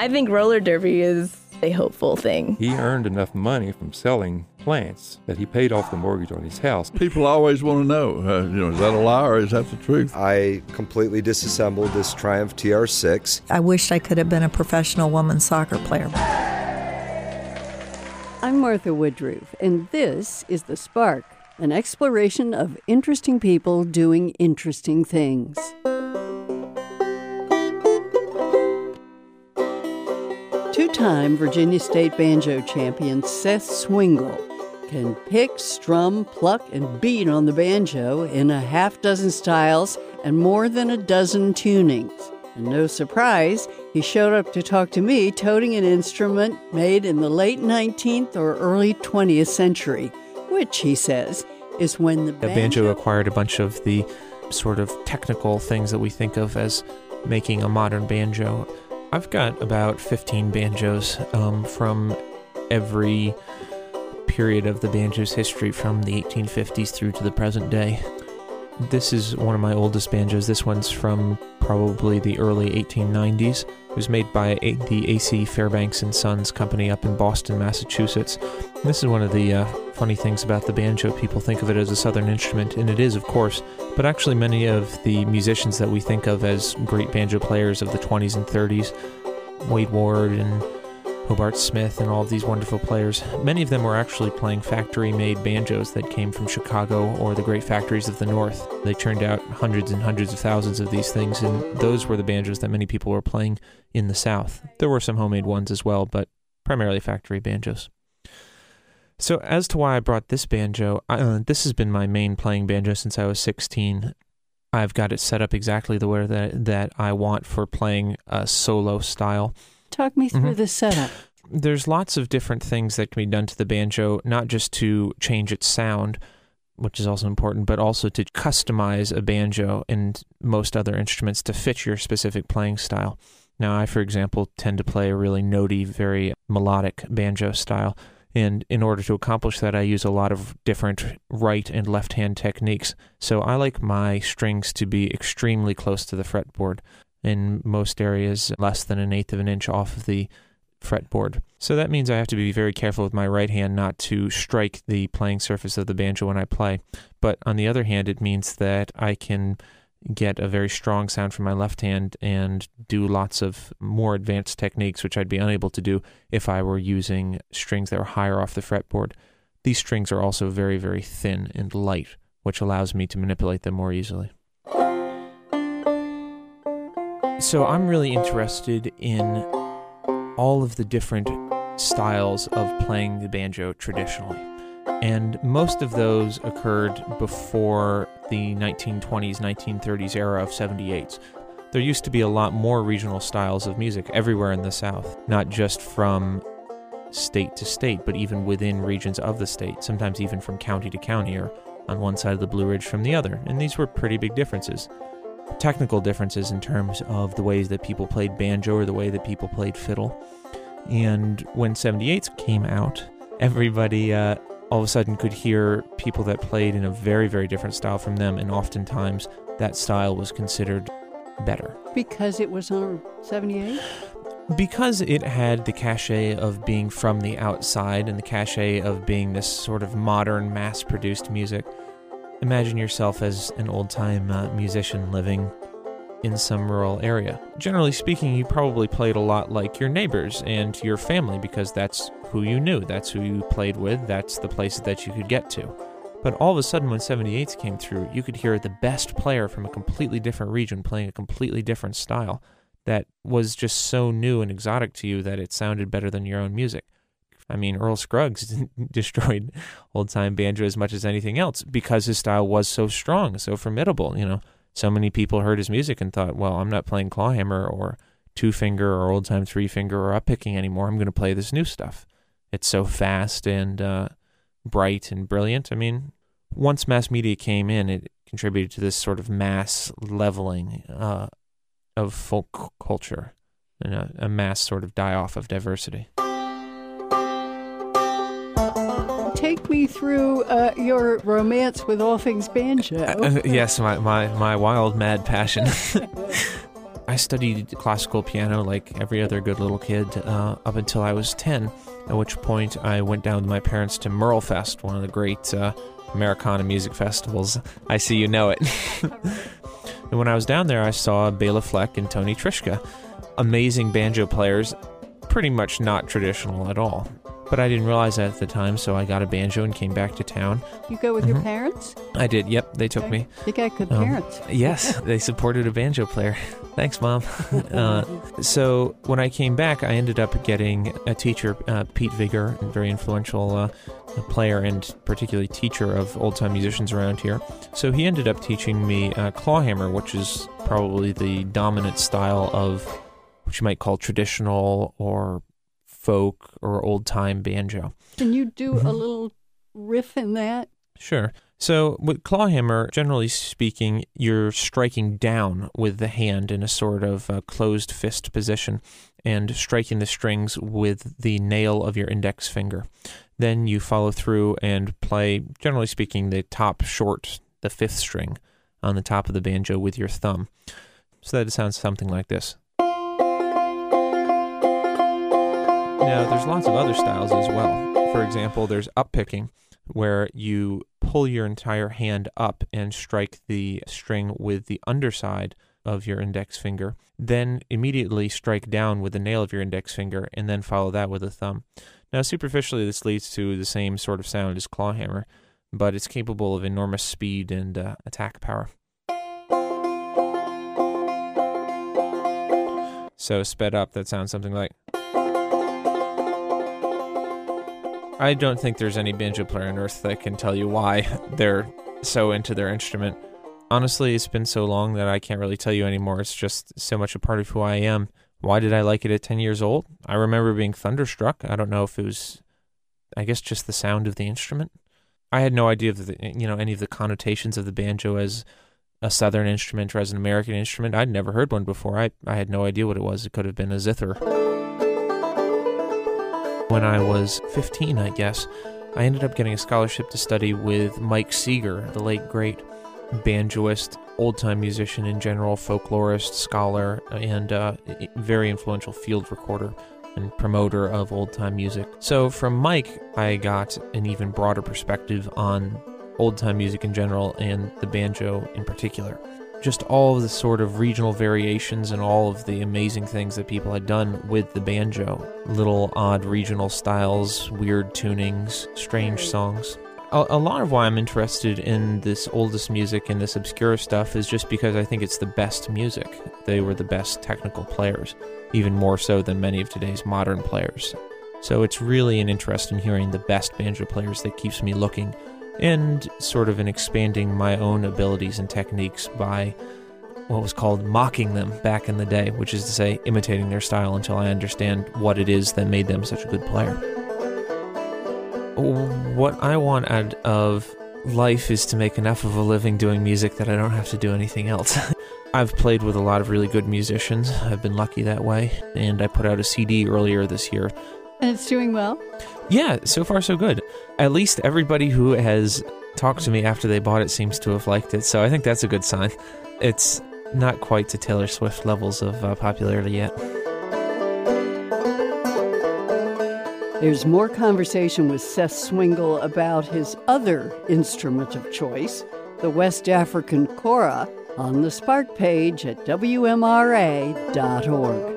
I think roller derby is a hopeful thing. He earned enough money from selling plants that he paid off the mortgage on his house. People always want to know, is that a lie or is that the truth? I completely disassembled this Triumph TR6. I wished I could have been a professional women's soccer player. I'm Martha Woodruff, and this is The Spark, an exploration of interesting people doing interesting things. Two-time Virginia State banjo champion Seth Swingle can pick, strum, pluck, and beat on the banjo in a half-dozen styles and more than a dozen tunings. And no surprise, he showed up to talk to me toting an instrument made in the late 19th or early 20th century, which, he says, is when the banjo acquired a bunch of the sort of technical things that we think of as making a modern banjo. I've got about 15 banjos from every period of the banjo's history from the 1850s through to the present day. This is one of my oldest banjos. This one's from probably the early 1890s. It was made by the A.C. Fairbanks & Sons Company up in Boston, Massachusetts. And this is one of the funny things about the banjo. People think of it as a southern instrument, and it is, of course, but actually many of the musicians that we think of as great banjo players of the 20s and 30s, Wade Ward and Hobart Smith and all of these wonderful players, many of them were actually playing factory-made banjos that came from Chicago or the great factories of the North. They churned out hundreds and hundreds of thousands of these things, and those were the banjos that many people were playing in the South. There were some homemade ones as well, but primarily factory banjos. So as to why I brought this banjo, this has been my main playing banjo since I was 16. I've got it set up exactly the way that I want for playing a solo style. Talk me through the setup. There's lots of different things that can be done to the banjo, not just to change its sound, which is also important, but also to customize a banjo and most other instruments to fit your specific playing style. Now, I, for example, tend to play a really notey, very melodic banjo style, and in order to accomplish that, I use a lot of different right and left-hand techniques. So I like my strings to be extremely close to the fretboard. In most areas, less than 1/8 of an inch off of the fretboard. So that means I have to be very careful with my right hand not to strike the playing surface of the banjo when I play. But on the other hand, it means that I can get a very strong sound from my left hand and do lots of more advanced techniques, which I'd be unable to do if I were using strings that were higher off the fretboard. These strings are also very, very thin and light, which allows me to manipulate them more easily. So I'm really interested in all of the different styles of playing the banjo traditionally. And most of those occurred before the 1920s, 1930s era of 78s. There used to be a lot more regional styles of music everywhere in the South, not just from state to state, but even within regions of the state, sometimes even from county to county, or on one side of the Blue Ridge from the other. And these were pretty big differences. Technical differences in terms of the ways that people played banjo or the way that people played fiddle. And when 78s came out, everybody all of a sudden could hear people that played in a very, very different style from them, and oftentimes that style was considered better. Because it was on 78? Because it had the cachet of being from the outside and the cachet of being this sort of modern, mass-produced music. Imagine yourself as an old-time musician living in some rural area. Generally speaking, you probably played a lot like your neighbors and your family because that's who you knew, that's who you played with, that's the places that you could get to. But all of a sudden when 78s came through, you could hear the best player from a completely different region playing a completely different style that was just so new and exotic to you that it sounded better than your own music. I mean, Earl Scruggs destroyed old-time banjo as much as anything else because his style was so strong, so formidable, you know. So many people heard his music and thought, well, I'm not playing clawhammer or two-finger or old-time three-finger or up-picking anymore. I'm going to play this new stuff. It's so fast and bright and brilliant. I mean, once mass media came in, it contributed to this sort of mass leveling of folk culture and a mass sort of die-off of diversity. Take me through your romance with all things banjo. Yes, my wild, mad passion. I studied classical piano like every other good little kid up until I was 10, at which point I went down with my parents to Merlefest, one of the great Americana music festivals. I see you know it. And when I was down there, I saw Bela Fleck and Tony Trischka, amazing banjo players, pretty much not traditional at all. But I didn't realize that at the time, so I got a banjo and came back to town. You go with your parents? I did, yep, they took me. You got good parents. Yes, they supported a banjo player. Thanks, Mom. So when I came back, I ended up getting a teacher, Pete Vigor, a very influential player and particularly teacher of old-time musicians around here. So he ended up teaching me clawhammer, which is probably the dominant style of what you might call traditional or folk or old-time banjo. Can you do a little riff in that? Sure. So with clawhammer, generally speaking, you're striking down with the hand in a sort of closed fist position and striking the strings with the nail of your index finger. Then you follow through and play, generally speaking, the top short, the fifth string on the top of the banjo with your thumb. So that sounds something like this. Now, there's lots of other styles as well. For example, there's up-picking, where you pull your entire hand up and strike the string with the underside of your index finger, then immediately strike down with the nail of your index finger, and then follow that with a thumb. Now, superficially, this leads to the same sort of sound as clawhammer, but it's capable of enormous speed and attack power. So, sped up, that sounds something like... I don't think there's any banjo player on earth that can tell you why they're so into their instrument. Honestly, it's been so long that I can't really tell you anymore. It's just so much a part of who I am. Why did I like it at 10 years old? I remember being thunderstruck. I don't know if it was, I guess, just the sound of the instrument. I had no idea of any of the connotations of the banjo as a Southern instrument or as an American instrument. I'd never heard one before. I had no idea what it was. It could have been a zither. When I was 15, I guess, I ended up getting a scholarship to study with Mike Seeger, the late great banjoist, old-time musician in general, folklorist, scholar, and very influential field recorder and promoter of old-time music. So from Mike, I got an even broader perspective on old-time music in general and the banjo in particular. Just all of the sort of regional variations and all of the amazing things that people had done with the banjo. Little odd regional styles, weird tunings, strange songs. A lot of why I'm interested in this oldest music and this obscure stuff is just because I think it's the best music. They were the best technical players, even more so than many of today's modern players. So it's really an interest in hearing the best banjo players that keeps me looking, and sort of in expanding my own abilities and techniques by what was called mocking them back in the day, which is to say imitating their style until I understand what it is that made them such a good player. What I want out of life is to make enough of a living doing music that I don't have to do anything else. I've played with a lot of really good musicians. I've been lucky that way, and I put out a CD earlier this year. And it's doing well? Yeah, so far so good. At least everybody who has talked to me after they bought it seems to have liked it, so I think that's a good sign. It's not quite to Taylor Swift levels of popularity yet. There's more conversation with Seth Swingle about his other instrument of choice, the West African kora, on the Spark page at WMRA.org.